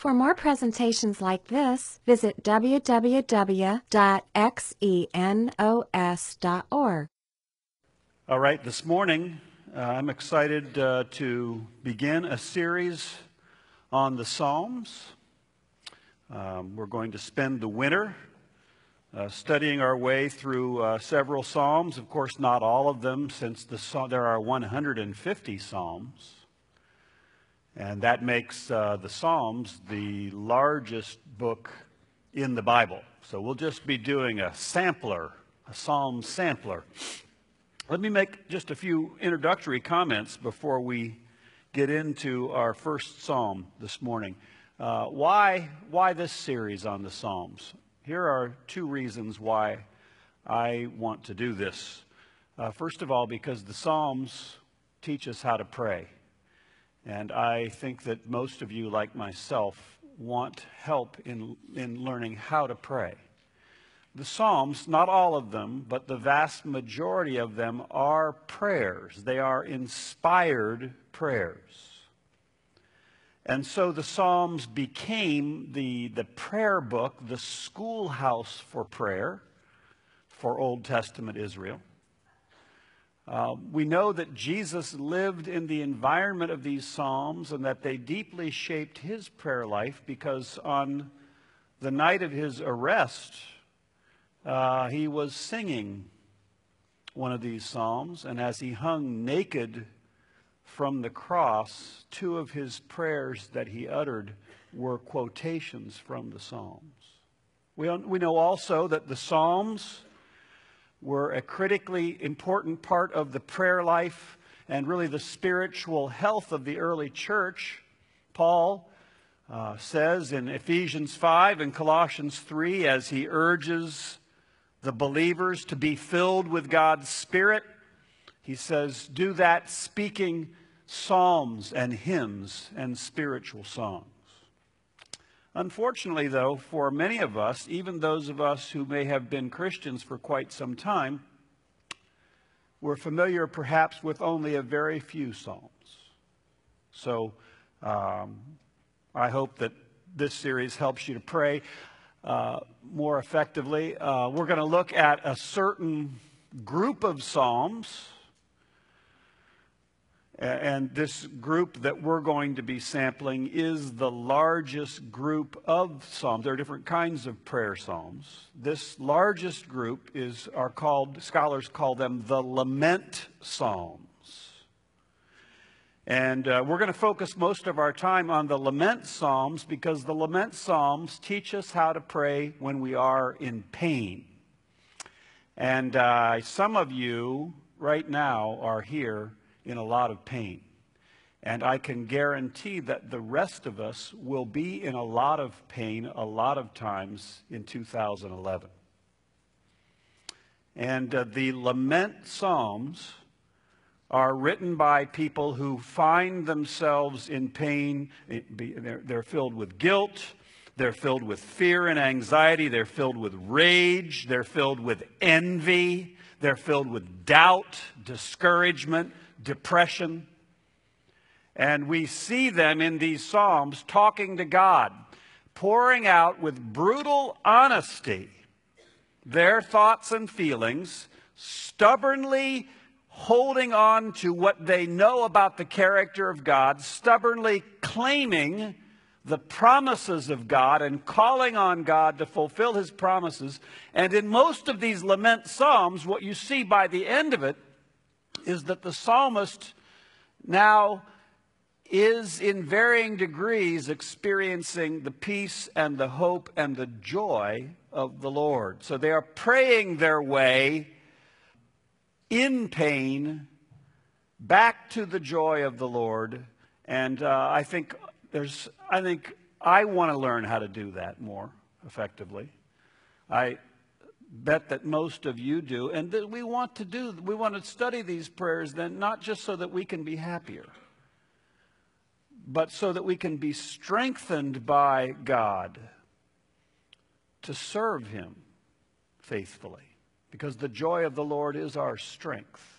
For more presentations like this, visit www.xenos.org. All right, this morning I'm excited to begin a series on the Psalms. We're going to spend the winter studying our way through several Psalms. Of course, not all of them, since there are 150 Psalms. And that makes the Psalms the largest book in the Bible. So we'll just be doing a sampler, a Psalm sampler. Let me make just a few introductory comments before we get into our first Psalm this morning. Why this series on the Psalms? Here are two reasons why I want to do this. First of all, because the Psalms teach us how to pray. And I think that most of you, like myself, want help in learning how to pray. The Psalms, not all of them, but the vast majority of them are prayers. They are inspired prayers. And so the Psalms became the prayer book, the schoolhouse for prayer for Old Testament Israel. We know that Jesus lived in the environment of these Psalms and that they deeply shaped his prayer life, because on the night of his arrest, he was singing one of these Psalms, and as he hung naked from the cross, two of his prayers that he uttered were quotations from the Psalms. We know also that the Psalms were a critically important part of the prayer life and really the spiritual health of the early church. Paul says in Ephesians 5 and Colossians 3, as he urges the believers to be filled with God's Spirit, he says, do that speaking psalms and hymns and spiritual songs. Unfortunately, though, for many of us, even those of us who may have been Christians for quite some time, we're familiar perhaps with only a very few Psalms. So I hope that this series helps you to pray more effectively. We're going to look at a certain group of Psalms. And this group that we're going to be sampling is the largest group of Psalms. There are different kinds of prayer Psalms. This largest group scholars call them the Lament Psalms. And we're going to focus most of our time on the Lament Psalms, because the Lament Psalms teach us how to pray when we are in pain. And some of you right now are here in a lot of pain. And I can guarantee that the rest of us will be in a lot of pain a lot of times in 2011. And the Lament Psalms are written by people who find themselves in pain. They're filled with guilt. They're filled with fear and anxiety. They're filled with rage. They're filled with envy. They're filled with doubt, discouragement, depression. And we see them in these Psalms talking to God, pouring out with brutal honesty their thoughts and feelings, stubbornly holding on to what they know about the character of God, stubbornly claiming the promises of God and calling on God to fulfill his promises. And in most of these lament Psalms, what you see by the end of it is that the psalmist now is in varying degrees experiencing the peace and the hope and the joy of the Lord. So they are praying their way in pain back to the joy of the Lord. And I think I want to learn how to do that more effectively. I bet that most of you do, and that we want to study these prayers then, not just so that we can be happier, but so that we can be strengthened by God to serve him faithfully, because the joy of the Lord is our strength,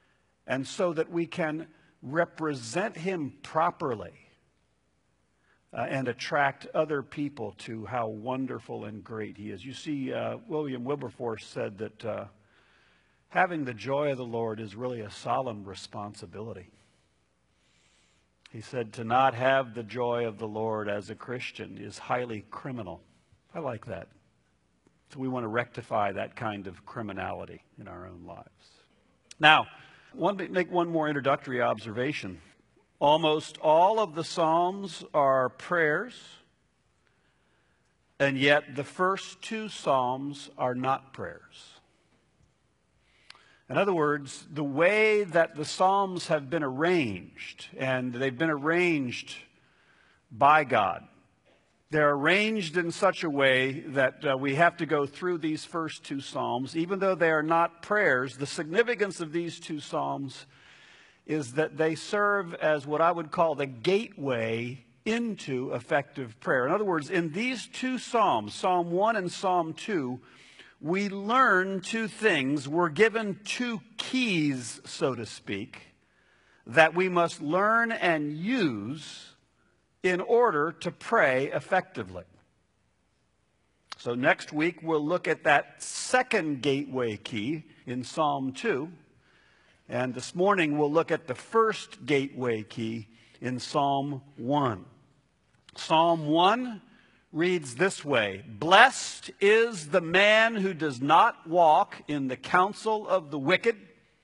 and so that we can represent him properly and attract other people to how wonderful and great he is. You see, William Wilberforce said that having the joy of the Lord is really a solemn responsibility. He said to not have the joy of the Lord as a Christian is highly criminal. I like that. So we want to rectify that kind of criminality in our own lives. Now, I want to make one more introductory observation. Almost all of the Psalms are prayers, and yet the first two Psalms are not prayers. In other words, the way that the Psalms have been arranged, and they've been arranged by God, they're arranged in such a way that we have to go through these first two Psalms. Even though they are not prayers, the significance of these two Psalms is that they serve as what I would call the gateway into effective prayer. In other words, in these two Psalms, Psalm 1 and Psalm 2, we learn two things. We're given two keys, so to speak, that we must learn and use in order to pray effectively. So next week we'll look at that second gateway key in Psalm 2. And this morning we'll look at the first gateway key in Psalm 1. Psalm 1 reads this way: "Blessed is the man who does not walk in the counsel of the wicked,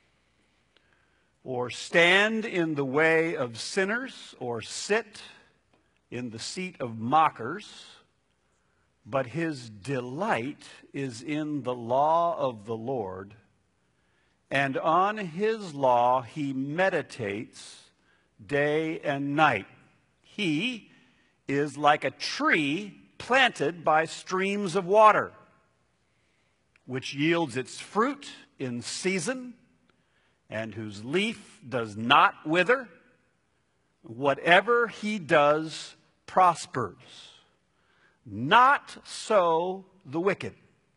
or stand in the way of sinners, or sit in the seat of mockers, but his delight is in the law of the Lord, and on his law he meditates day and night. He is like a tree planted by streams of water, which yields its fruit in season, and whose leaf does not wither. Whatever he does prospers. Not so the wicked.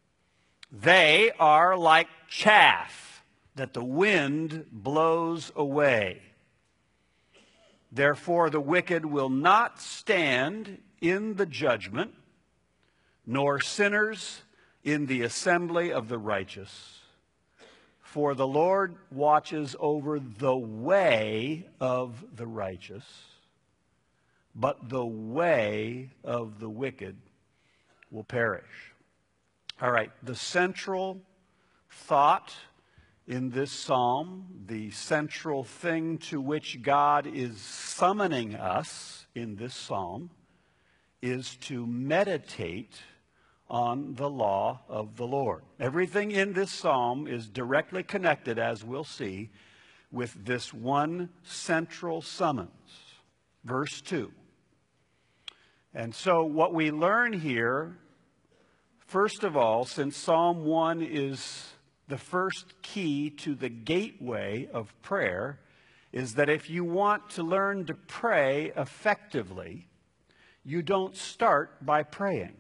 They are like chaff that the wind blows away. Therefore the wicked will not stand in the judgment, nor sinners in the assembly of the righteous. For the Lord watches over the way of the righteous, but the way of the wicked will perish." All right, the central thought in this psalm, the central thing to which God is summoning us in this psalm, is to meditate on the law of the Lord. Everything in this psalm is directly connected, as we'll see, with this one central summons. Verse 2. And so what we learn here, first of all, since Psalm 1 is the first key to the gateway of prayer, is that if you want to learn to pray effectively, you don't start by praying.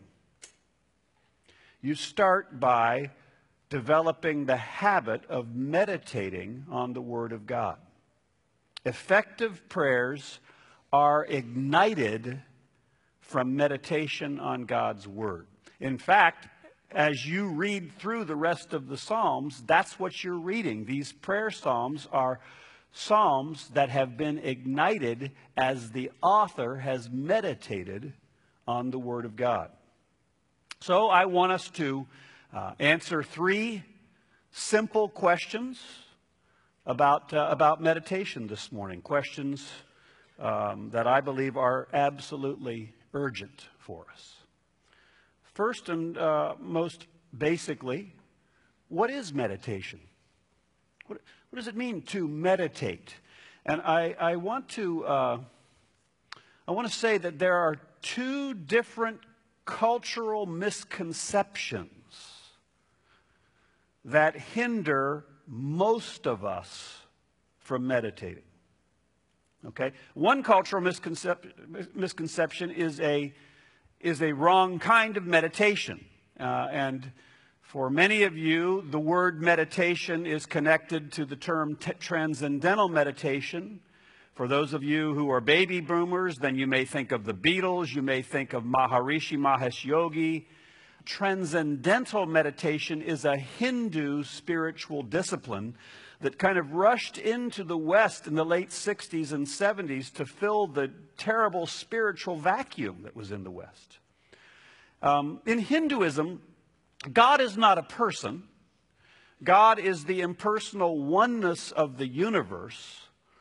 You start by developing the habit of meditating on the Word of God. Effective prayers are ignited from meditation on God's Word. In fact, as you read through the rest of the Psalms, that's what you're reading. These prayer Psalms are Psalms that have been ignited as the author has meditated on the Word of God. So I want us to answer three simple questions about meditation this morning. Questions that I believe are absolutely urgent for us. First and most basically, what is meditation? What does it mean to meditate? And I want to say that there are two different cultural misconceptions that hinder most of us from meditating. Okay? One cultural misconception is a wrong kind of meditation. And for many of you, the word meditation is connected to the term transcendental meditation. For those of you who are baby boomers, then you may think of the Beatles, you may think of Maharishi Mahesh Yogi. Transcendental meditation is a Hindu spiritual discipline that kind of rushed into the West in the late 60s and 70s to fill the terrible spiritual vacuum that was in the West. In Hinduism, God is not a person. God is the impersonal oneness of the universe.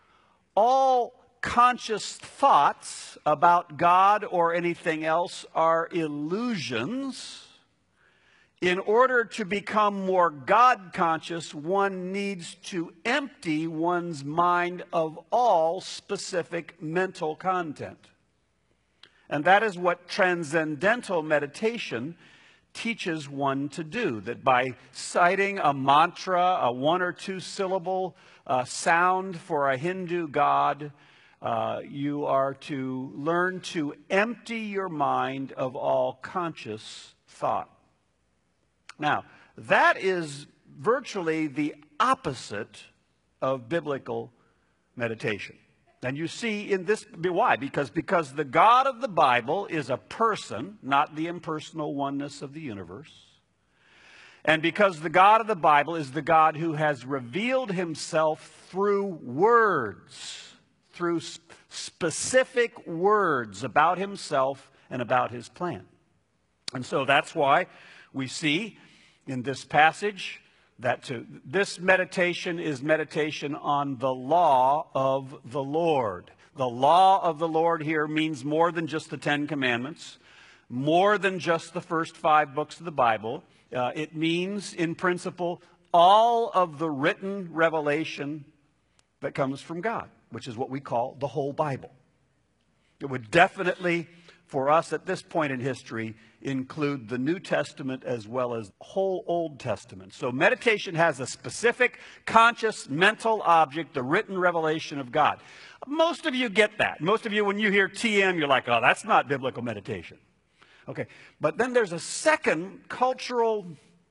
All conscious thoughts about God or anything else are illusions. In order to become more God-conscious, one needs to empty one's mind of all specific mental content. And that is what transcendental meditation teaches one to do, that by citing a mantra, a one or two syllable sound for a Hindu god, you are to learn to empty your mind of all conscious thought. Now, that is virtually the opposite of biblical meditation. And you see in this, why? Because the God of the Bible is a person, not the impersonal oneness of the universe. And because the God of the Bible is the God who has revealed himself through words, through specific words about himself and about his plan. And so that's why we see in this passage that this meditation is meditation on the law of the Lord. The law of the Lord here means more than just the Ten Commandments, more than just the first 5 books of the Bible. It means, in principle, all of the written revelation that comes from God, which is what we call the whole Bible. It would definitely, for us at this point in history, include the New Testament as well as the whole Old Testament. So meditation has a specific, conscious, mental object, the written revelation of God. Most of you get that. Most of you, when you hear TM, you're like, oh, that's not biblical meditation. Okay, but then there's a second cultural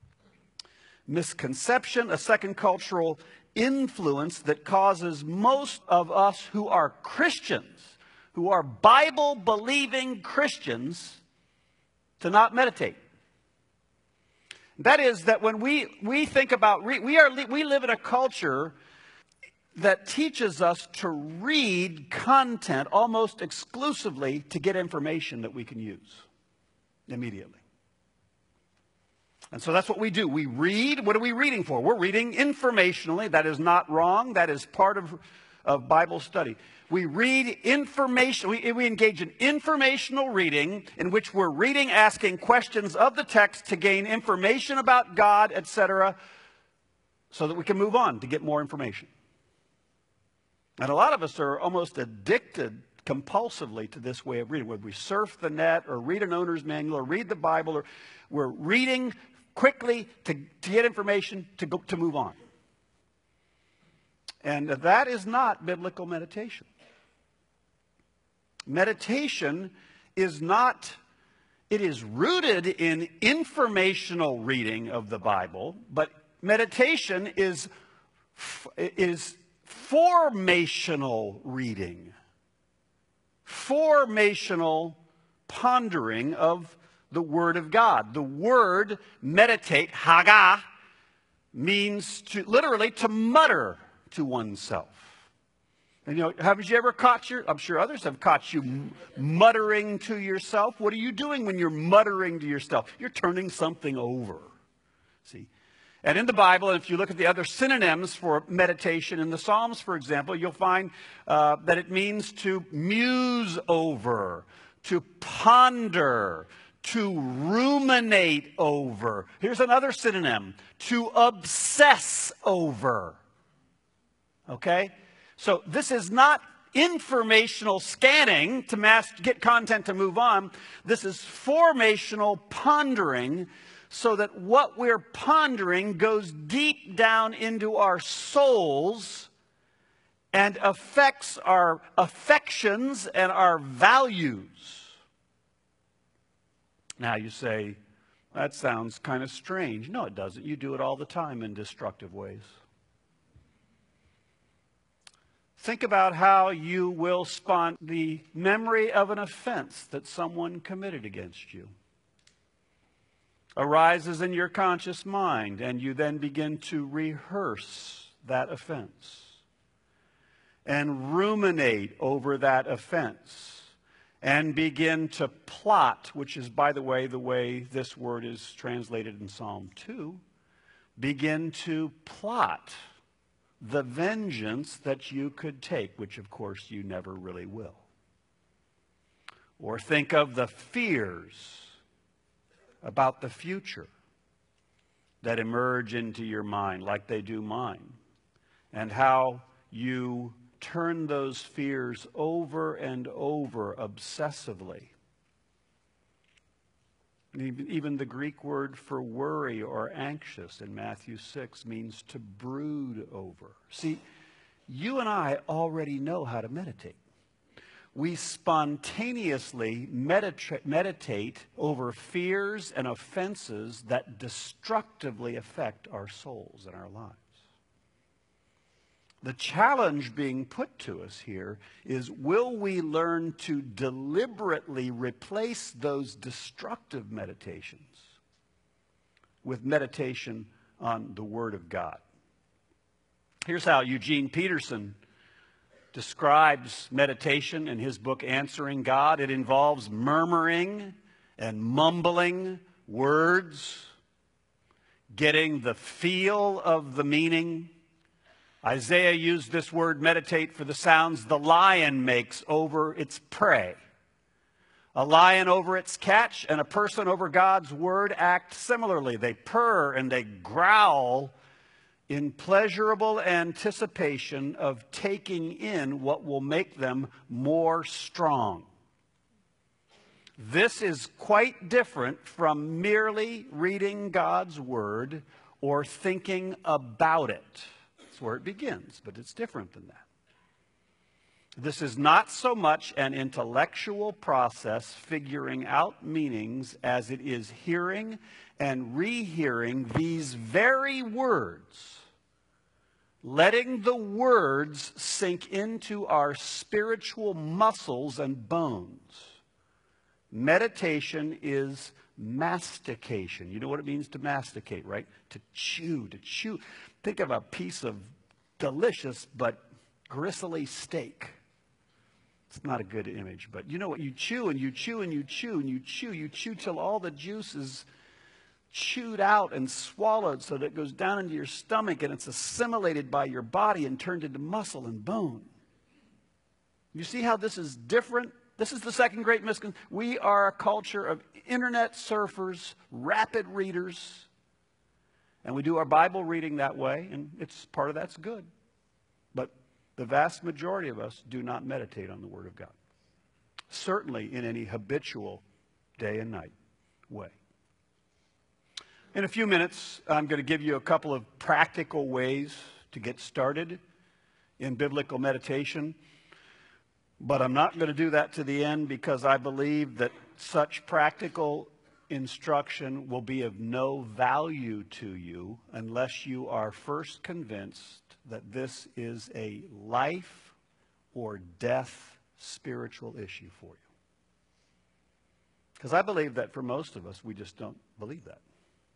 misconception, a second cultural influence that causes most of us who are Christians, who are Bible-believing Christians, to not meditate. That is that when we think about, we live in a culture that teaches us to read content almost exclusively to get information that we can use immediately. And so that's what we do. We read. What are we reading for? We're reading informationally. That is not wrong. That is part of Bible study. We read information. We engage in informational reading in which we're reading, asking questions of the text to gain information about God, etc., so that we can move on to get more information. And a lot of us are almost addicted compulsively to this way of reading. Whether we surf the net or read an owner's manual or read the Bible, or we're reading quickly to get information to move on. And that is not biblical meditation. Meditation is not, it is rooted in informational reading of the Bible, but meditation is formational reading, formational pondering of the Word of God. The word meditate, haga, means literally to mutter to oneself. And haven't you ever caught I'm sure others have caught you muttering to yourself. What are you doing when you're muttering to yourself? You're turning something over. See? And in the Bible, if you look at the other synonyms for meditation in the Psalms, for example, you'll find that it means to muse over, to ponder, to ruminate over. Here's another synonym, to obsess over. Okay? So this is not informational scanning to get content to move on. This is formational pondering, so that what we're pondering goes deep down into our souls and affects our affections and our values. Now you say, that sounds kind of strange. No, it doesn't. You do it all the time in destructive ways. Think about how you will spawn the memory of an offense that someone committed against you. Arises in your conscious mind, and you then begin to rehearse that offense and ruminate over that offense and begin to plot, which is, by the way this word is translated in Psalm 2, begin to plot the vengeance that you could take, which of course you never really will. Or think of the fears about the future that emerge into your mind, like they do mine, and how you turn those fears over and over obsessively. Even the Greek word for worry or anxious in Matthew 6 means to brood over. See, you and I already know how to meditate. We spontaneously meditate over fears and offenses that destructively affect our souls and our lives. The challenge being put to us here is, will we learn to deliberately replace those destructive meditations with meditation on the Word of God? Here's how Eugene Peterson describes meditation in his book, Answering God. It involves murmuring and mumbling words, getting the feel of the meaning. Isaiah used this word meditate for the sounds the lion makes over its prey. A lion over its catch and a person over God's word act similarly. They purr and they growl in pleasurable anticipation of taking in what will make them more strong. This is quite different from merely reading God's word or thinking about it. That's where it begins, but it's different than that. This is not so much an intellectual process figuring out meanings as it is hearing and rehearing these very words, letting the words sink into our spiritual muscles and bones. Meditation is mastication. You know what it means to masticate, right? To chew, to chew. Think of a piece of delicious but gristly steak. It's not a good image, but you know what? You chew and you chew and you chew and you chew. You chew till all the juice is chewed out and swallowed so that it goes down into your stomach and it's assimilated by your body and turned into muscle and bone. You see how this is different? This is the second great misconception. We are a culture of internet surfers, rapid readers, and we do our Bible reading that way, and it's part of that's good. But the vast majority of us do not meditate on the Word of God. Certainly in any habitual day and night way. In a few minutes, I'm going to give you a couple of practical ways to get started in biblical meditation. But I'm not going to do that to the end because I believe that such practical instruction will be of no value to you unless you are first convinced that this is a life or death spiritual issue for you. Because I believe that for most of us, we just don't believe that.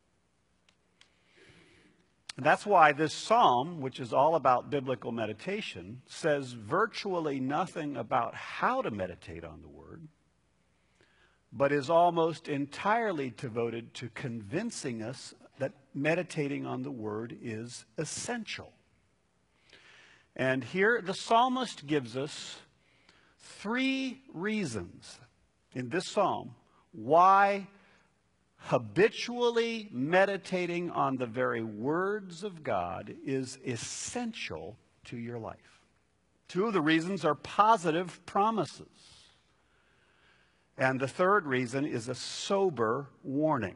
And that's why this psalm, which is all about biblical meditation, says virtually nothing about how to meditate on the Word, but is almost entirely devoted to convincing us that meditating on the Word is essential. And here the psalmist gives us 3 reasons in this psalm why habitually meditating on the very words of God is essential to your life. 2 of the reasons are positive promises. And the third reason is a sober warning.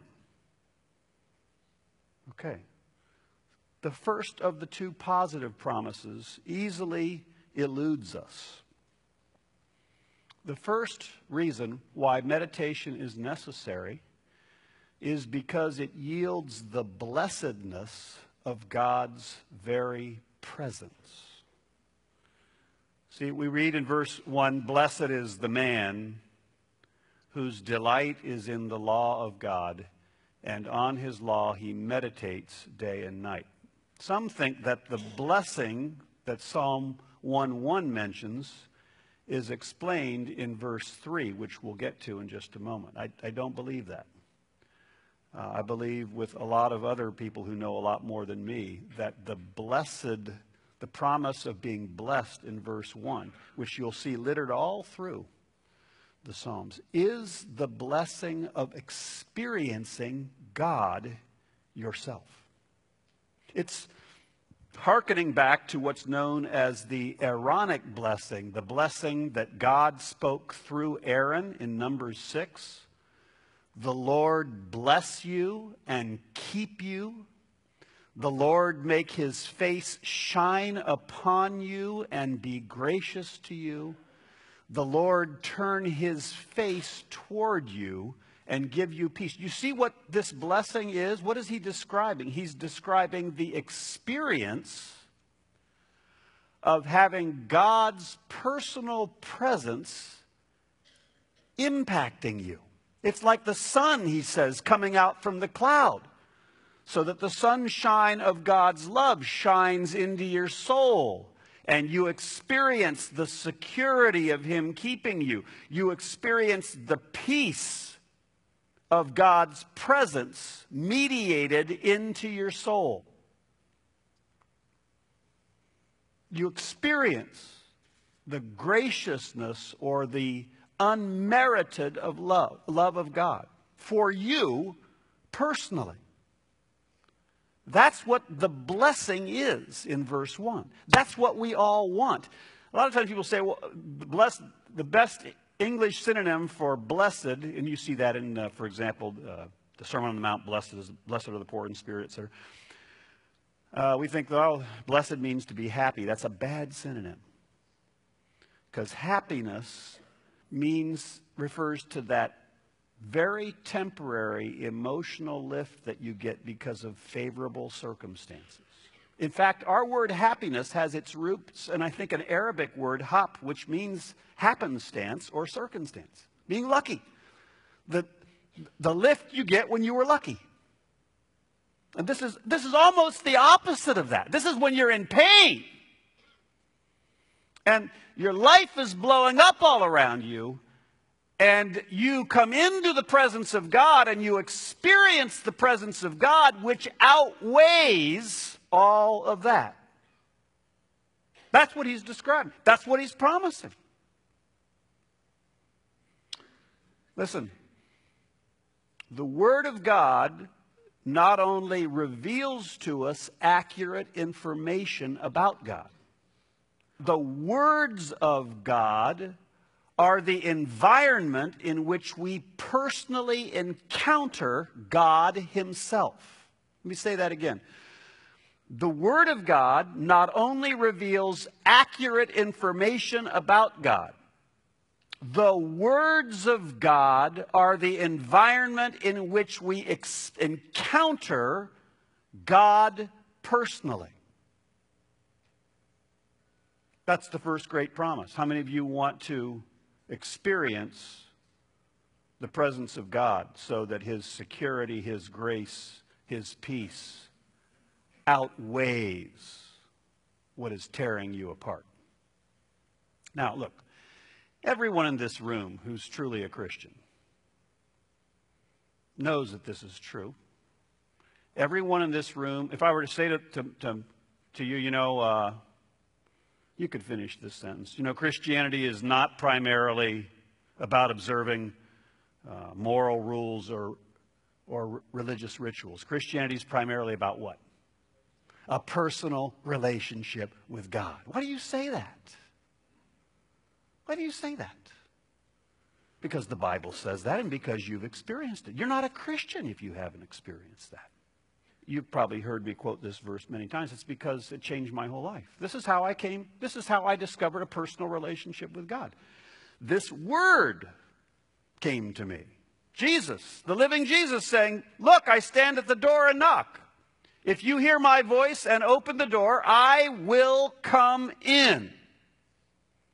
Okay. The first of the 2 positive promises easily eludes us. The first reason why meditation is necessary is because it yields the blessedness of God's very presence. See, we read in verse 1, "Blessed is the man whose delight is in the law of God, and on his law he meditates day and night." Some think that the blessing that Psalm 1:1 mentions is explained in verse 3, which we'll get to in just a moment. I don't believe that. I believe, with a lot of other people who know a lot more than me, that the promise of being blessed in verse 1, which you'll see littered all through the Psalms, is the blessing of experiencing God yourself. It's hearkening back to what's known as the Aaronic blessing, the blessing that God spoke through Aaron in Numbers 6. "The Lord bless you and keep you. The Lord make his face shine upon you and be gracious to you. The Lord turn his face toward you and give you peace." You see what this blessing is? What is he describing? He's describing the experience of having God's personal presence impacting you. It's like the sun, he says, coming out from the cloud, so that the sunshine of God's love shines into your soul, and you experience the security of him keeping you. You experience the peace of God's presence mediated into your soul. You experience the graciousness or the unmerited of love of God for you personally. That's what the blessing is in verse 1. That's what we all want. A lot of times people say, well, the best English synonym for blessed, and you see that in, for example, the Sermon on the Mount, blessed are the poor in spirit, etc. We think, well, blessed means to be happy. That's a bad synonym. Because happiness refers to that very temporary emotional lift that you get because of favorable circumstances. In fact, our word happiness has its roots in, I think, an Arabic word, hap, which means happenstance or circumstance, being lucky. The lift you get when you were lucky. And this is almost the opposite of that. This is when you're in pain. And your life is blowing up all around you. And you come into the presence of God and you experience the presence of God, which outweighs all of that. That's what he's describing. That's what he's promising. Listen, the Word of God not only reveals to us accurate information about God, the words of God are the environment in which we personally encounter God himself. Let me say that again. The Word of God not only reveals accurate information about God, the words of God are the environment in which we encounter God personally. That's the first great promise. How many of you want to experience the presence of God so that his security, his grace, his peace outweighs what is tearing you apart? Now, look, everyone in this room who's truly a Christian knows that this is true. Everyone in this room, if I were to say to you, you could finish this sentence. Christianity is not primarily about observing moral rules or religious rituals. Christianity is primarily about what? A personal relationship with God. Why do you say that? Why do you say that? Because the Bible says that and because you've experienced it. You're not a Christian if you haven't experienced that. You've probably heard me quote this verse many times. It's because it changed my whole life. This is how I discovered a personal relationship with God. This word came to me. Jesus, the living Jesus, saying, "Look, I stand at the door and knock. If you hear my voice and open the door, I will come in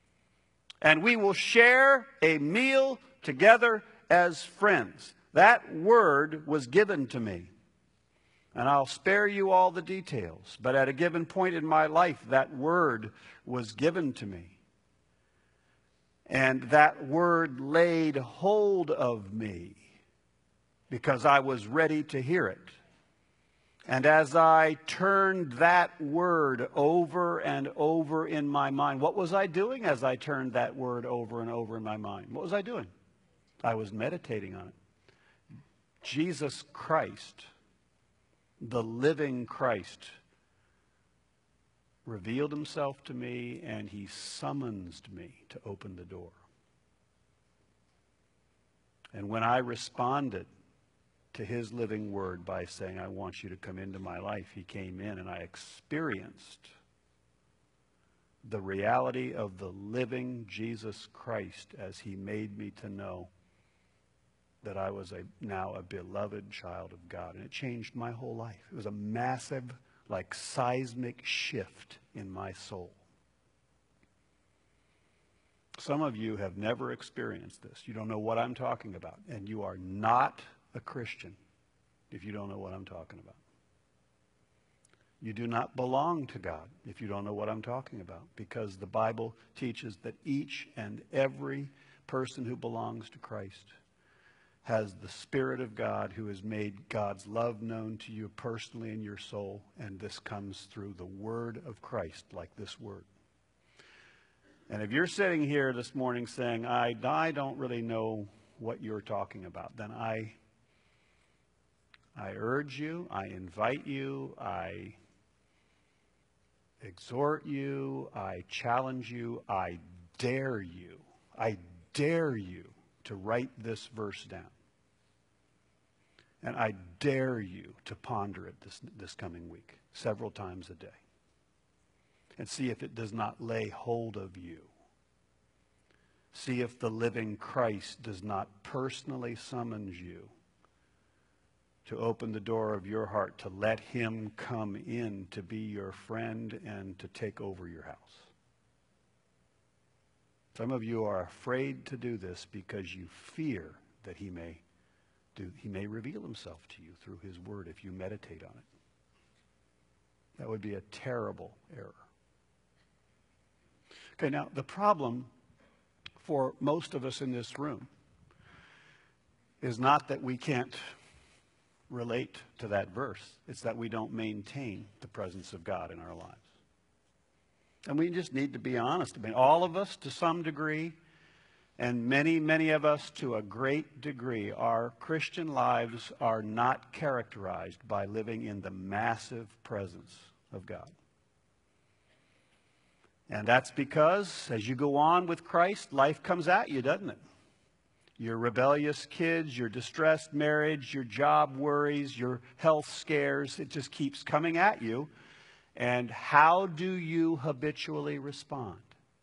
and we will share a meal together as friends. That word was given to me. And I'll spare you all the details. But at a given point in my life, that word was given to me. And that word laid hold of me because I was ready to hear it. And as I turned that word over and over in my mind, what was I doing as I turned that word over and over in my mind? What was I doing? I was meditating on it. Jesus Christ, the living Christ, revealed himself to me, and he summonsed me to open the door. And when I responded to his living word by saying, I want you to come into my life, he came in, and I experienced the reality of the living Jesus Christ as he made me to know that I was now a beloved child of God. And it changed my whole life. It was a massive, like seismic shift in my soul. Some of you have never experienced this. You don't know what I'm talking about. And you are not a Christian if you don't know what I'm talking about. You do not belong to God if you don't know what I'm talking about, because the Bible teaches that each and every person who belongs to Christ has the Spirit of God who has made God's love known to you personally in your soul, and this comes through the Word of Christ, like this Word. And if you're sitting here this morning saying, I don't really know what you're talking about, then I urge you, I invite you, I exhort you, I challenge you, I dare you to write this verse down. And I dare you to ponder it this coming week, several times a day. And see if it does not lay hold of you. See if the living Christ does not personally summons you to open the door of your heart, to let him come in to be your friend and to take over your house. Some of you are afraid to do this because you fear that he may reveal himself to you through his word if you meditate on it. That would be a terrible error. Okay, now the problem for most of us in this room is not that we can't relate to that verse. It's that we don't maintain the presence of God in our lives. And we just need to be honest. I mean, all of us to some degree, and many, many of us to a great degree, our Christian lives are not characterized by living in the massive presence of God. And that's because as you go on with Christ, life comes at you, doesn't it? Your rebellious kids, your distressed marriage, your job worries, your health scares, it just keeps coming at you. And how do you habitually respond?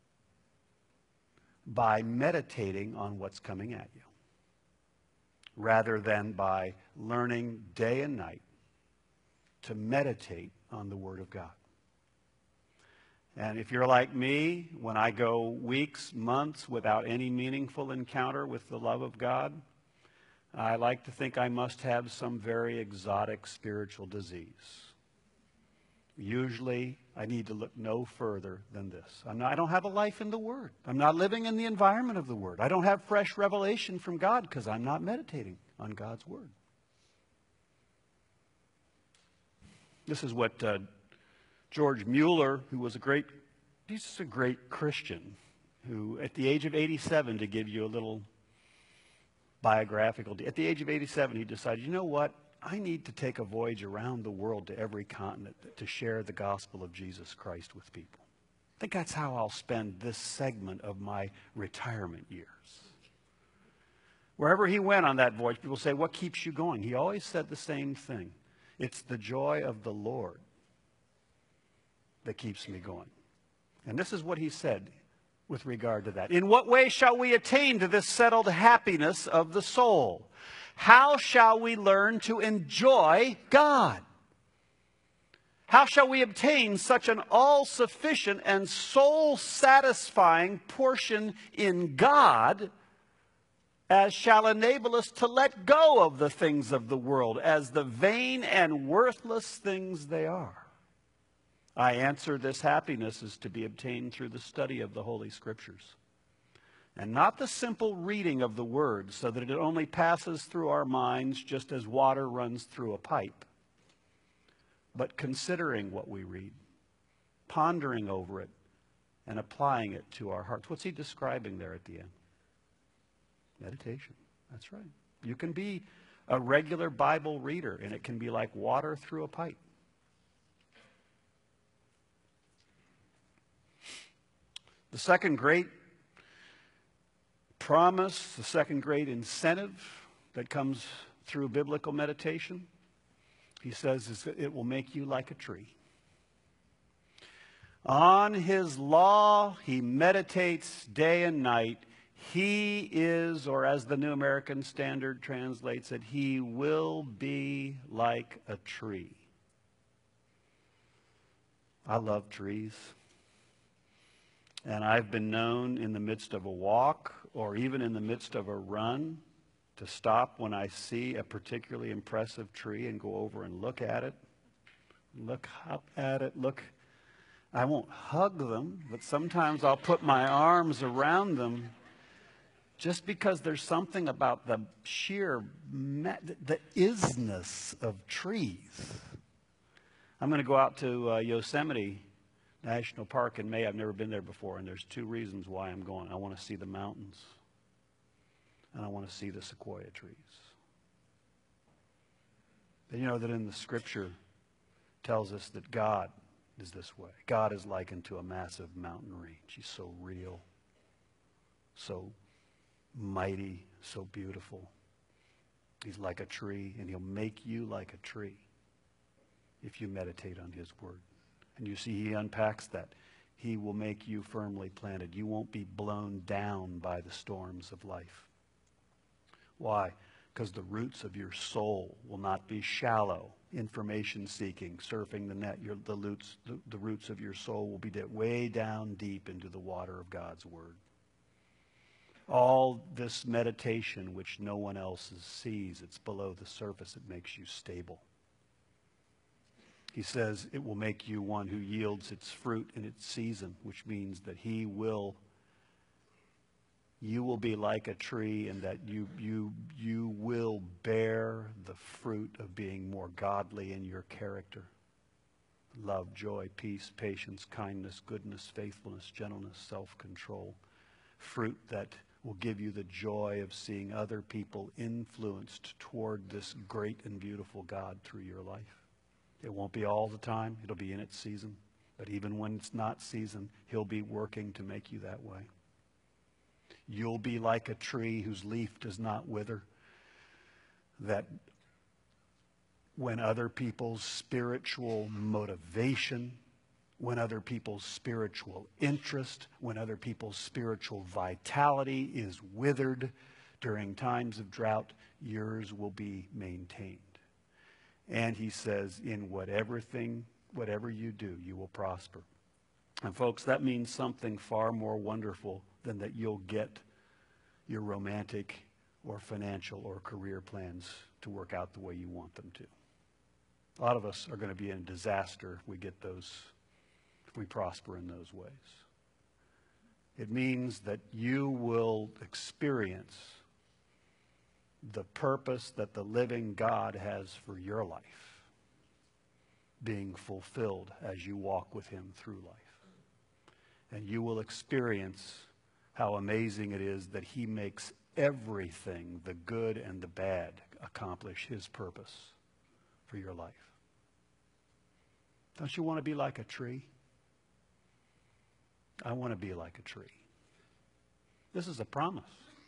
By meditating on what's coming at you, rather than by learning day and night to meditate on the Word of God. And if you're like me, when I go weeks, months without any meaningful encounter with the love of God, I like to think I must have some very exotic spiritual disease. Usually, I need to look no further than this. I don't have a life in the Word. I'm not living in the environment of the Word. I don't have fresh revelation from God because I'm not meditating on God's Word. This is what George Mueller, who was he's a great Christian, who at the age of 87, to give you a little biographical, at the age of 87, he decided, you know what? I need to take a voyage around the world to every continent to share the gospel of Jesus Christ with people. I think that's how I'll spend this segment of my retirement years. Wherever he went on that voyage, people say, what keeps you going? He always said the same thing. It's the joy of the Lord that keeps me going. And this is what he said with regard to that. In what way shall we attain to this settled happiness of the soul? How shall we learn to enjoy God? How shall we obtain such an all-sufficient and soul-satisfying portion in God as shall enable us to let go of the things of the world as the vain and worthless things they are? I answer, this happiness is to be obtained through the study of the Holy Scriptures, and not the simple reading of the Word, so that it only passes through our minds just as water runs through a pipe, but considering what we read, pondering over it, and applying it to our hearts. What's he describing there at the end? Meditation. That's right. You can be a regular Bible reader, and it can be like water through a pipe. The second great promise, the second great incentive that comes through biblical meditation, he says, is that it will make you like a tree. On his law he meditates day and night. He is, or as the New American Standard translates it, he will be like a tree. I love trees. And I've been known in the midst of a walk or even in the midst of a run to stop when I see a particularly impressive tree and go over and look at it. Look up at it. Look. I won't hug them, but sometimes I'll put my arms around them just because there's something about the sheer, the isness of trees. I'm going to go out to Yosemite National Park in May. I've never been there before, and there's two reasons why I'm going. I want to see the mountains, and I want to see the sequoia trees. And you know that in the Scripture tells us that God is this way. God is likened to a massive mountain range. He's so real, so mighty, so beautiful. He's like a tree, and he'll make you like a tree if you meditate on his word. And you see, he unpacks that. He will make you firmly planted. You won't be blown down by the storms of life. Why? Because the roots of your soul will not be shallow, information seeking, surfing the net. The roots of your soul will be way down deep into the water of God's word. All this meditation which no one else sees, it's below the surface, it makes you stable. He says it will make you one who yields its fruit in its season, which means that you will be like a tree, and that you will bear the fruit of being more godly in your character. Love, joy, peace, patience, kindness, goodness, faithfulness, gentleness, self-control. Fruit that will give you the joy of seeing other people influenced toward this great and beautiful God through your life. It won't be all the time. It'll be in its season. But even when it's not season, he'll be working to make you that way. You'll be like a tree whose leaf does not wither. That when other people's spiritual motivation, when other people's spiritual interest, when other people's spiritual vitality is withered during times of drought, yours will be maintained. And he says, in whatever you do, you will prosper. And folks, that means something far more wonderful than that you'll get your romantic or financial or career plans to work out the way you want them to. A lot of us are going to be in a disaster if we prosper in those ways. It means that you will experience the purpose that the living God has for your life being fulfilled as you walk with him through life. And you will experience how amazing it is that he makes everything, the good and the bad, accomplish his purpose for your life. Don't you want to be like a tree? I want to be like a tree. This is a promise.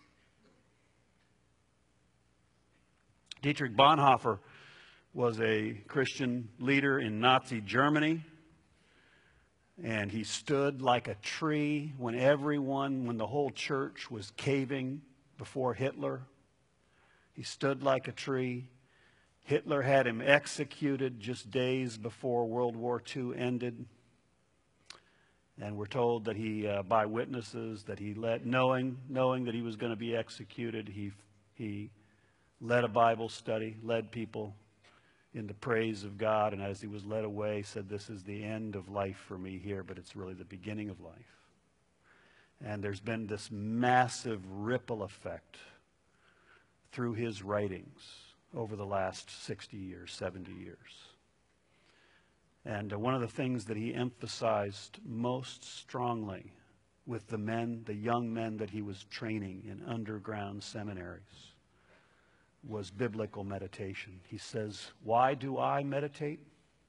Dietrich Bonhoeffer was a Christian leader in Nazi Germany, and he stood like a tree when the whole church was caving before Hitler. He stood like a tree. Hitler had him executed just days before World War II ended. And we're told that he, by witnesses, that he knowing that he was going to be executed, he led a Bible study, led people in the praise of God, and as he was led away, said, "This is the end of life for me here, but it's really the beginning of life." And there's been this massive ripple effect through his writings over the last 60 years, 70 years. And one of the things that he emphasized most strongly with the young men that he was training in underground seminaries, was biblical meditation. He says, "Why do I meditate?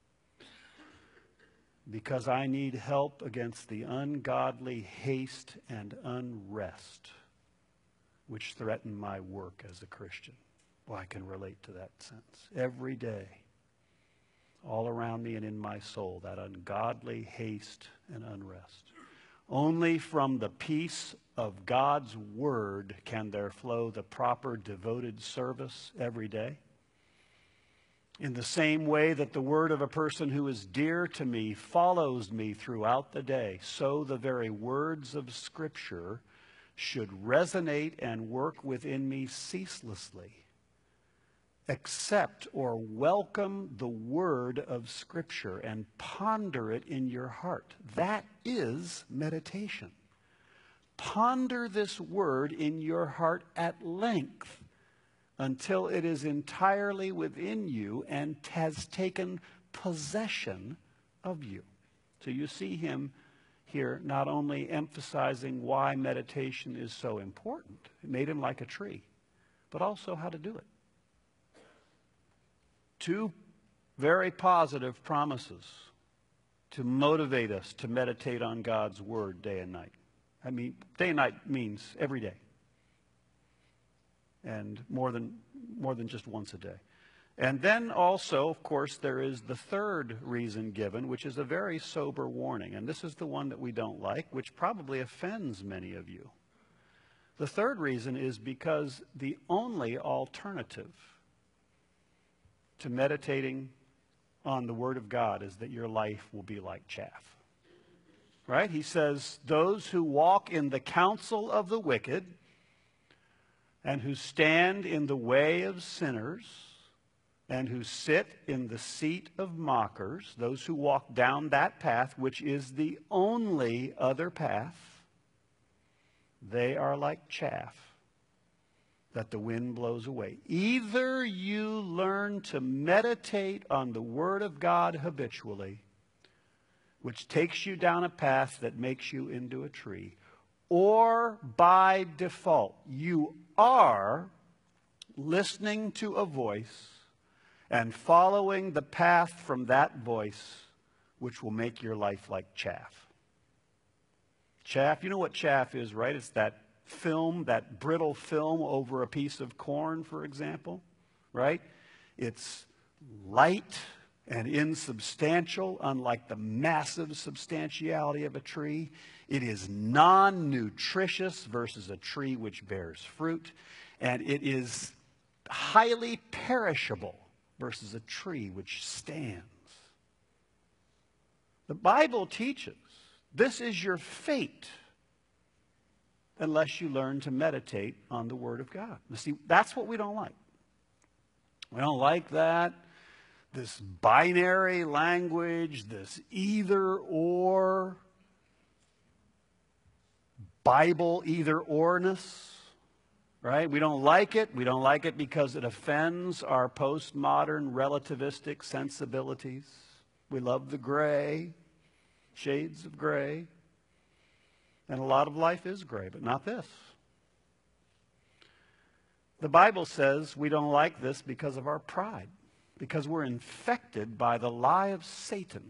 Because I need help against the ungodly haste and unrest which threaten my work as a Christian." Well, I can relate to that sense. Every day, all around me and in my soul, that ungodly haste and unrest. Only from the peace of God's Word can there flow the proper devoted service every day. In the same way that the word of a person who is dear to me follows me throughout the day, so the very words of Scripture should resonate and work within me ceaselessly. Accept or welcome the word of Scripture and ponder it in your heart. That is meditation. Ponder this word in your heart at length until it is entirely within you and has taken possession of you. So you see him here not only emphasizing why meditation is so important, it made him like a tree, but also how to do it. Two very positive promises to motivate us to meditate on God's Word day and night. I mean, day and night means every day. And more than just once a day. And then also, of course, there is the third reason given, which is a very sober warning. And this is the one that we don't like, which probably offends many of you. The third reason is because the only alternative to meditating on the Word of God is that your life will be like chaff. Right? He says, "Those who walk in the counsel of the wicked and who stand in the way of sinners and who sit in the seat of mockers," those who walk down that path, which is the only other path, "they are like chaff that the wind blows away." Either you learn to meditate on the Word of God habitually, which takes you down a path that makes you into a tree, or by default, you are listening to a voice and following the path from that voice, which will make your life like chaff. Chaff, you know what chaff is, right? It's that film, that brittle film over a piece of corn, for example, right? It's light and insubstantial, unlike the massive substantiality of a tree. It is non-nutritious versus a tree which bears fruit. And it is highly perishable versus a tree which stands. The Bible teaches this is your fate unless you learn to meditate on the Word of God. You see, that's what we don't like. We don't like that. This binary language, this either-or, Bible either-orness, right? We don't like it. We don't like it because it offends our postmodern relativistic sensibilities. We love the gray, shades of gray. And a lot of life is gray, but not this. The Bible says we don't like this because of our pride, because we're infected by the lie of Satan,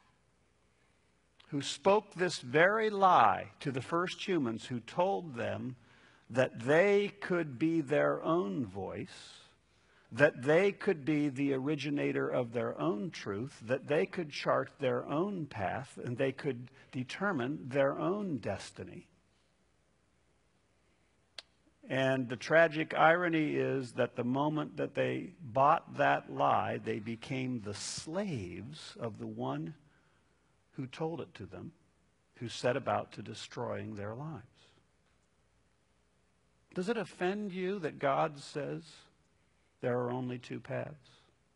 who spoke this very lie to the first humans, who told them that they could be their own voice, that they could be the originator of their own truth, that they could chart their own path, and they could determine their own destiny. And the tragic irony is that the moment that they bought that lie, they became the slaves of the one who told it to them, who set about to destroying their lives. Does it offend you that God says there are only two paths?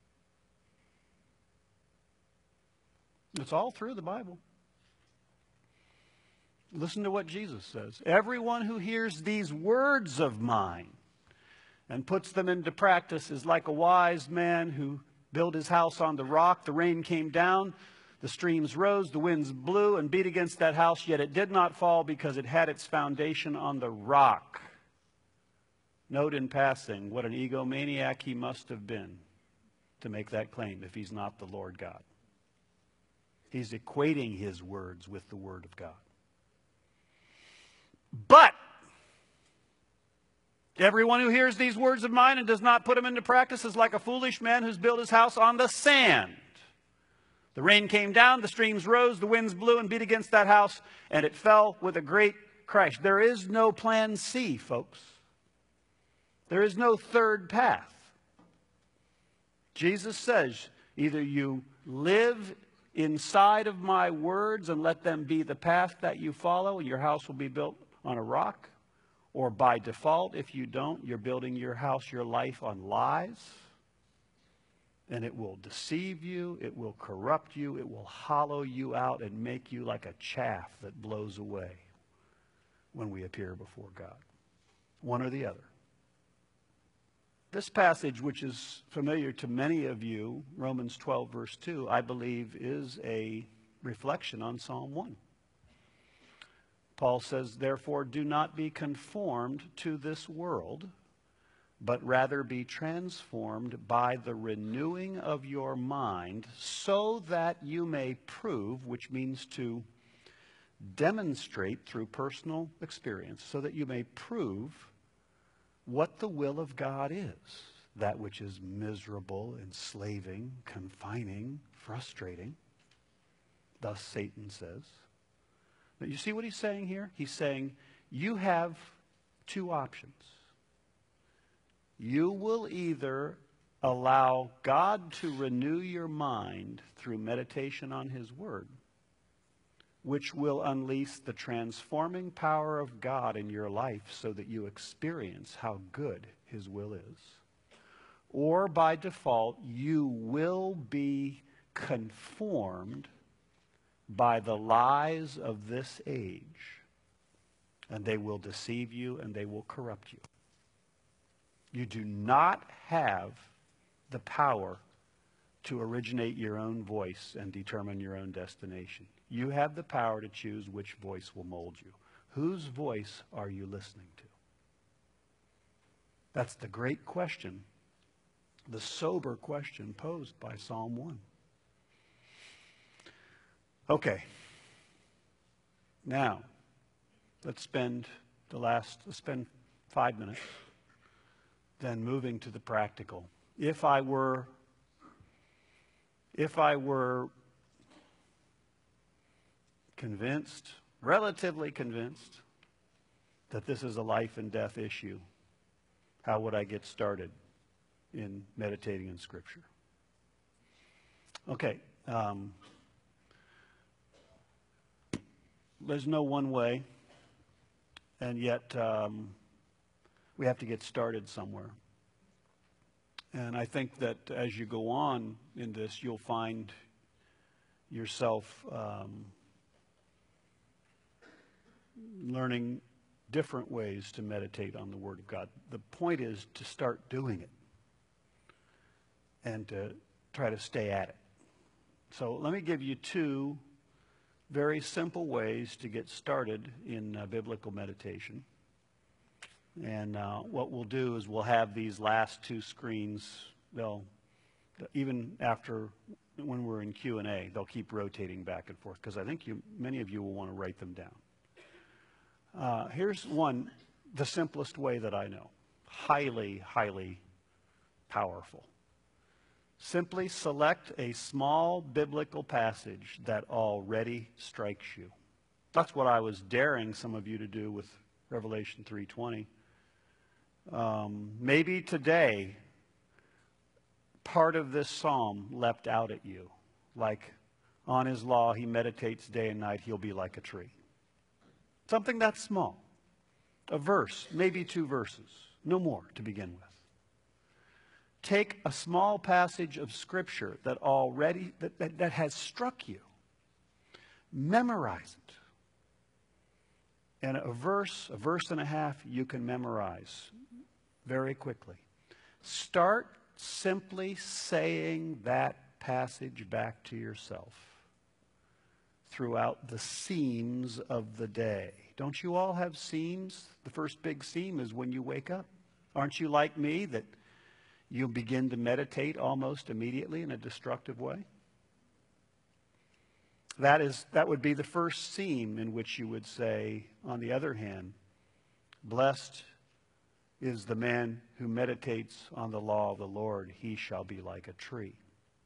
It's all through the Bible. Listen to what Jesus says. Everyone who hears these words of mine and puts them into practice is like a wise man who built his house on the rock. The rain came down, the streams rose, the winds blew and beat against that house, yet it did not fall because it had its foundation on the rock. Note in passing what an egomaniac he must have been to make that claim if he's not the Lord God. He's equating his words with the Word of God. But everyone who hears these words of mine and does not put them into practice is like a foolish man who's built his house on the sand. The rain came down, the streams rose, the winds blew and beat against that house, and it fell with a great crash. There is no plan C, folks. There is no third path. Jesus says, either you live inside of my words and let them be the path that you follow, and your house will be built on a rock, or by default, if you don't, you're building your house, your life on lies, and it will deceive you, it will corrupt you, it will hollow you out and make you like a chaff that blows away when we appear before God. One or the other. This passage, which is familiar to many of you, Romans 12, verse 2, I believe is a reflection on Psalm 1. Paul says, therefore, do not be conformed to this world, but rather be transformed by the renewing of your mind, so that you may prove, which means to demonstrate through personal experience, so that you may prove what the will of God is, that which is miserable, enslaving, confining, frustrating. Thus Satan says. But you see what he's saying here? He's saying you have two options. You will either allow God to renew your mind through meditation on his word, which will unleash the transforming power of God in your life so that you experience how good his will is. Or by default, you will be conformed by the lies of this age, and they will deceive you and they will corrupt you. You do not have the power to originate your own voice and determine your own destination. You have the power to choose which voice will mold you. Whose voice are you listening to? That's the great question, the sober question posed by Psalm 1. Okay. Now, let's spend 5 minutes then moving to the practical. If I were convinced, relatively convinced, that this is a life and death issue, how would I get started in meditating in Scripture? Okay. There's no one way, and yet we have to get started somewhere. And I think that as you go on in this, you'll find yourself learning different ways to meditate on the Word of God. The point is to start doing it and to try to stay at it. So let me give you two very simple ways to get started in biblical meditation. And what we'll do is we'll have these last two screens, even after when we're in Q&A, they'll keep rotating back and forth, because I think many of you will want to write them down. Here's one, the simplest way that I know. Highly, highly powerful. Simply select a small biblical passage that already strikes you. That's what I was daring some of you to do with Revelation 3:20. Maybe today, part of this psalm leapt out at you. Like, on his law, he meditates day and night, he'll be like a tree. Something that small. A verse, maybe 2 verses, no more to begin with. Take a small passage of Scripture that has struck you. Memorize it. And a verse and a half, you can memorize very quickly. Start simply saying that passage back to yourself throughout the seams of the day. Don't you all have seams? The first big seam is when you wake up. Aren't you like me that you begin to meditate almost immediately in a destructive way? That would be the first seam in which you would say, on the other hand, blessed is the man who meditates on the law of the Lord. He shall be like a tree.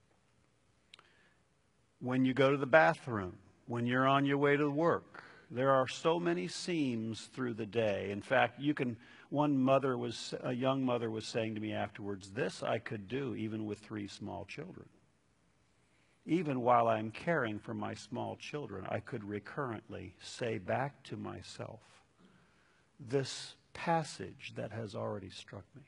When you go to the bathroom, when you're on your way to work, there are so many seams through the day. In fact, a young mother was saying to me afterwards, this I could do even with 3 small children. Even while I'm caring for my small children, I could recurrently say back to myself this passage that has already struck me.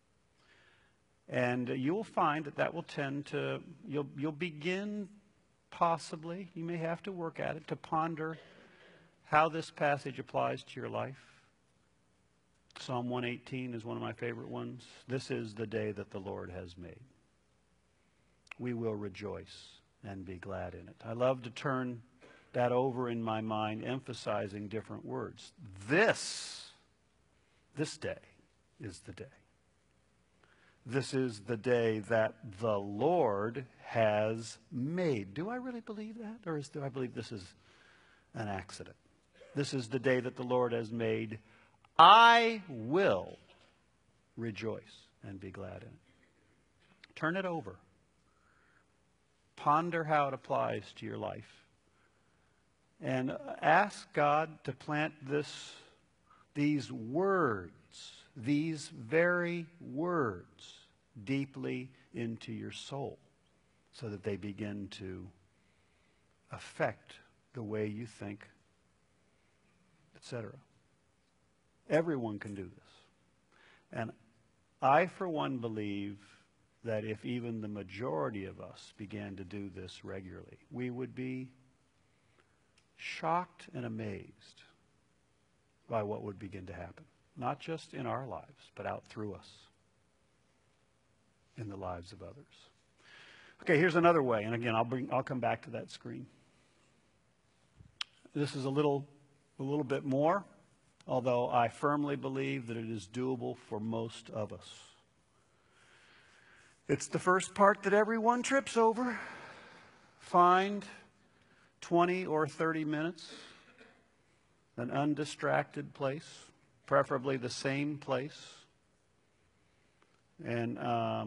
And you'll find that will tend to, you'll begin possibly, you may have to work at it, to ponder how this passage applies to your life. Psalm 118 is one of my favorite ones. This is the day that the Lord has made. We will rejoice and be glad in it. I love to turn that over in my mind, emphasizing different words. This day is the day. This is the day that the Lord has made. Do I really believe that? Or do I believe this is an accident? This is the day that the Lord has made. I will rejoice and be glad in it. Turn it over. Ponder how it applies to your life. And ask God to plant these words, these very words, deeply into your soul so that they begin to affect the way you think, etc. Everyone can do this. And I, for one, believe that if even the majority of us began to do this regularly, we would be shocked and amazed by what would begin to happen. Not just in our lives, but out through us, in the lives of others. Okay, here's another way, and again, I'll come back to that screen. This is a little bit more, although I firmly believe that it is doable for most of us. It's the first part that everyone trips over. Find 20 or 30 minutes, an undistracted place, preferably the same place. And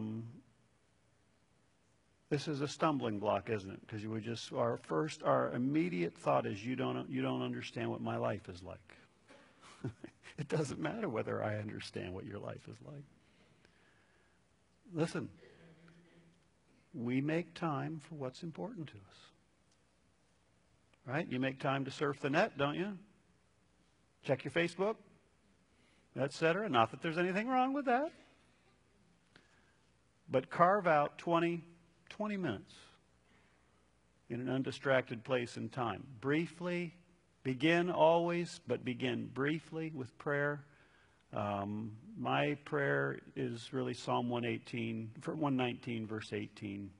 this is a stumbling block, isn't it? Because our immediate thought is you don't understand what my life is like. It doesn't matter whether I understand what your life is like. Listen, we make time for what's important to us. Right? You make time to surf the net, don't you? Check your Facebook, etc. Not that there's anything wrong with that. But carve out 20 minutes in an undistracted place and time. Briefly, begin always, but begin briefly with prayer. My prayer is really Psalm 119, verse 18.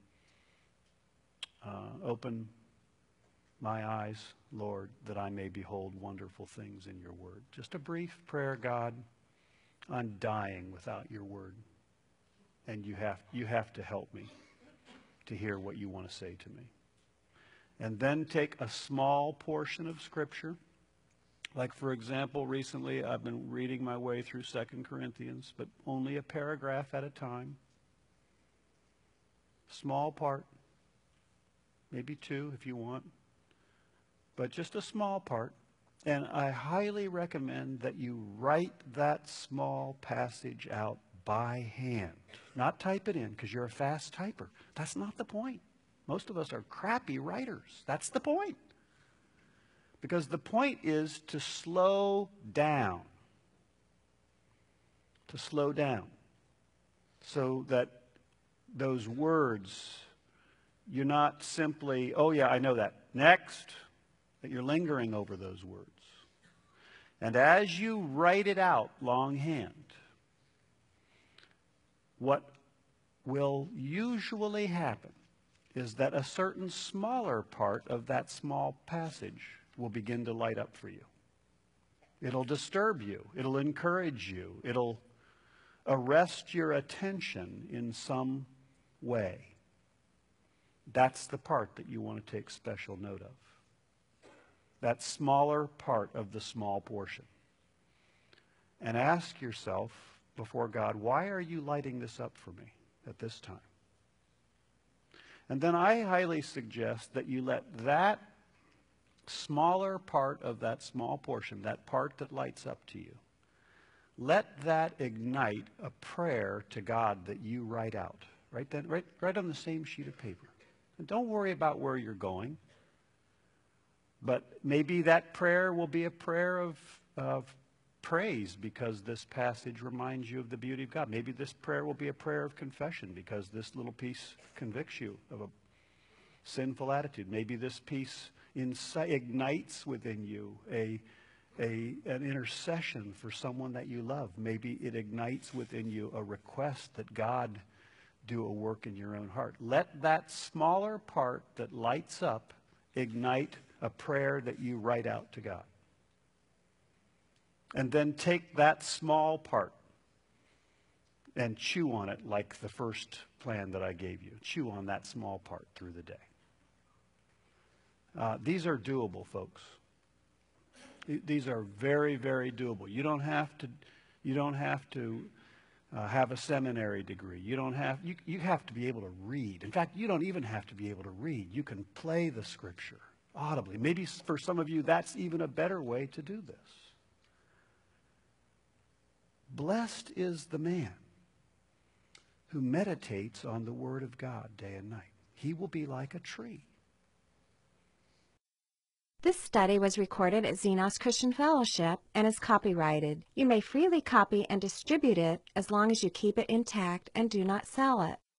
Open my eyes, Lord, that I may behold wonderful things in your word. Just a brief prayer, God. I'm dying without your word. And you have to help me to hear what you want to say to me. And then take a small portion of Scripture. Like, for example, recently I've been reading my way through 2 Corinthians, but only a paragraph at a time. Small part. Maybe 2 if you want. But just a small part. And I highly recommend that you write that small passage out by hand. Not type it in because you're a fast typer. That's not the point. Most of us are crappy writers. That's the point. Because the point is to slow down. To slow down. So that those words, you're not simply, oh yeah, I know that. Next. That you're lingering over those words. And as you write it out longhand, what will usually happen is that a certain smaller part of that small passage will begin to light up for you. It'll disturb you. It'll encourage you. It'll arrest your attention in some way. That's the part that you want to take special note of. That smaller part of the small portion. And ask yourself before God, why are you lighting this up for me at this time? And then I highly suggest that you let that smaller part of that small portion, that part that lights up to you, let that ignite a prayer to God that you write out. Write on the same sheet of paper. And don't worry about where you're going. But maybe that prayer will be a prayer of praise because this passage reminds you of the beauty of God. Maybe this prayer will be a prayer of confession because this little piece convicts you of a sinful attitude. Maybe this piece ignites within you an intercession for someone that you love. Maybe it ignites within you a request that God do a work in your own heart. Let that smaller part that lights up ignite a prayer that you write out to God. And then take that small part and chew on it like the first plan that I gave you. Chew on that small part through the day. These are doable, folks. These are very, very doable. You don't have to have a seminary degree. You have to be able to read. In fact, you don't even have to be able to read. You can play the Scripture audibly. Maybe for some of you, that's even a better way to do this. Blessed is the man who meditates on the Word of God day and night. He will be like a tree. This study was recorded at Xenos Christian Fellowship and is copyrighted. You may freely copy and distribute it as long as you keep it intact and do not sell it.